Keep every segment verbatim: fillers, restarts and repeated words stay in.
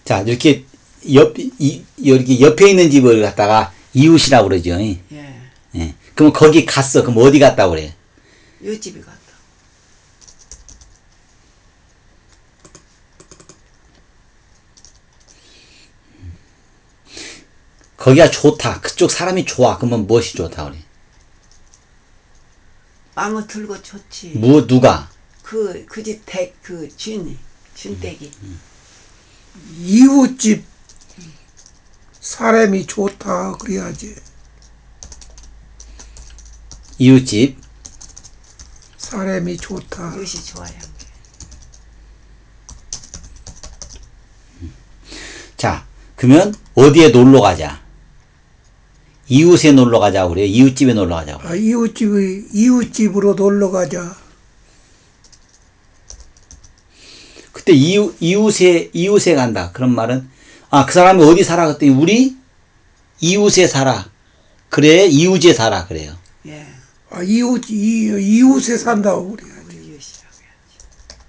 자, 이렇게 옆, 이, 이렇게 옆에 있는 집을 갖다가 이웃이라고 그러죠. 예. 예. 그럼 거기 갔어. 그럼 어디 갔다고 그래? 이웃집에 갔다. 거기가 좋다. 그쪽 사람이 좋아. 그러면 무엇이 좋다 그래? 마음을 들고 좋지. 뭐, 누가? 그, 그 집 댁, 그 주인이, 주인댁이. 이웃집 사람이 좋다 그래야지. 이웃집. 사람이 좋다. 이웃이 좋아요. 자, 그러면 어디에 놀러 가자? 이웃에 놀러 가자고 그래요? 이웃집에 놀러 가자고. 아, 이웃집이 이웃집으로 놀러 가자. 그때 이웃, 이웃에, 이웃에 간다. 그런 말은, 아, 그 사람이 어디 살아? 그랬더니, 우리 이웃에 살아. 그래, 이웃에 살아. 그래요. 예. 아, 이웃 이, 이웃에 산다고 그래. 우리 이웃이라고 해야지.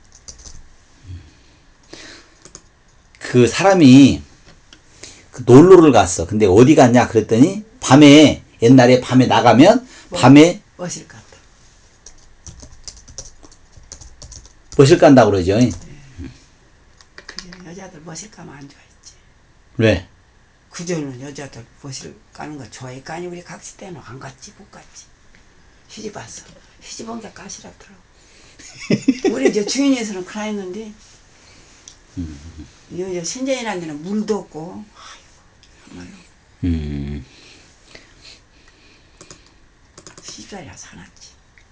그 사람이 그 놀러를 갔어. 근데 어디 갔냐? 그랬더니, 밤에, 옛날에 밤에 나가면, 밤에 멋을 갔다. 멋을 간다고 그러죠. 그전에 여자들 멋을 가면 안 좋아했지. 왜? 그전에는 여자들 멋을 가는 거 좋아했까? 아니, 우리 각시 때는 안 갔지, 못 갔지. 시집 왔어. 시집 온 게 가시라더라고. 우리 이제 주인에서는 그라 했는데, 여 신전이라는 데는 물도 없고, 아이고, 정말로. 음. 시집살이라 사놨지.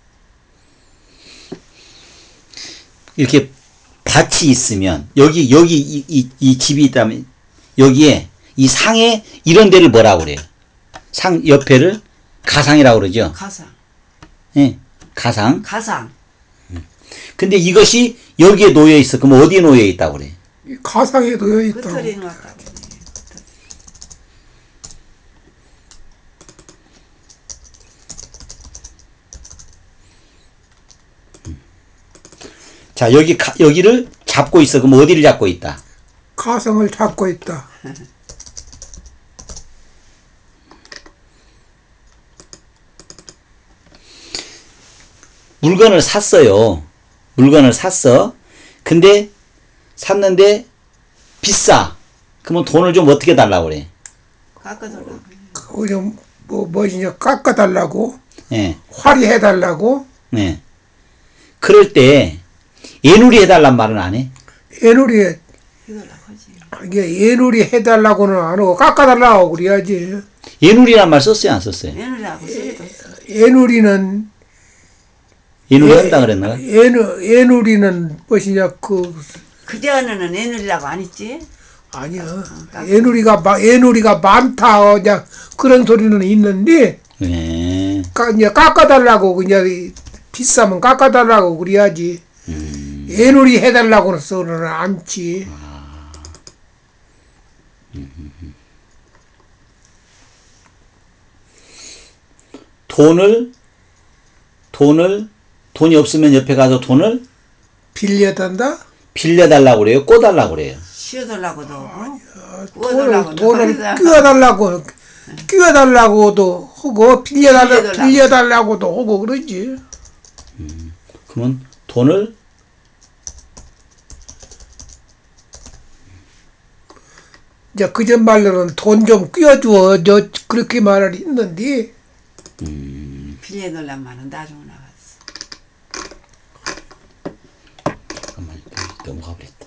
이렇게 밭이 있으면, 여기, 여기, 이, 이, 이 집이 있다면, 여기에, 이 상에 이런 데를 뭐라고 그래요? 상 옆에를 가상이라고 그러죠? 가상. 예. 가상. 가상. 근데 이것이 여기에 놓여 있어. 그럼 어디에 놓여 있다고 그래? 가상에 놓여 있다고. 끄털이 놓았다고. 자, 여기, 가, 여기를 잡고 있어. 그럼 어디를 잡고 있다? 가상을 잡고 있다. 물건을 샀어요. 물건을 샀어. 근데 샀는데 비싸. 그러면 돈을 좀 어떻게 달라고 그래? 깎아달라고. 그냥 뭐 뭐냐 깎아달라고, 예. 화리해달라고. 네. 그럴 때 예누리 해달란 말은 안 해? 애누리 해달라고 하지. 이게 애누리 해달라고는 안 하고 깎아달라고 그래야지. 예누리란 말 썼어요, 안 썼어요? 애누리라고 쓰기도 했어. 애누리는 예누리 애- 한다 그랬나? 애누 애누리는 무엇이냐 그 그전에는 애누리라고 안 했지? 아니야. 깎아. 애누리가 마- 애누리가 많다 그냥 그런 소리는 있는데 네. 까 그냥 깎아달라고 그냥 비싸면 깎아달라고 그래야지. 음. 애누리 해달라고는 써는 않지. 돈을 돈을 돈이 없으면 옆에 가서 돈을 빌려단다. 빌려달라고 그래요? 꿔달라고 그래요? 씌워달라고도 하고, 돈을 구워달라고도 돈을 하고, 끼워달라고 끼워달라고도 하고 빌려달라 빌려달라고. 빌려달라고도 하고 그러지. 그러면 돈을 이제 그전 말로는 돈 좀 끼워줘 저 그렇게 말을 했는데 빌려달란 말은 나중에 나갔어. 잠깐만 넘어가 버렸다.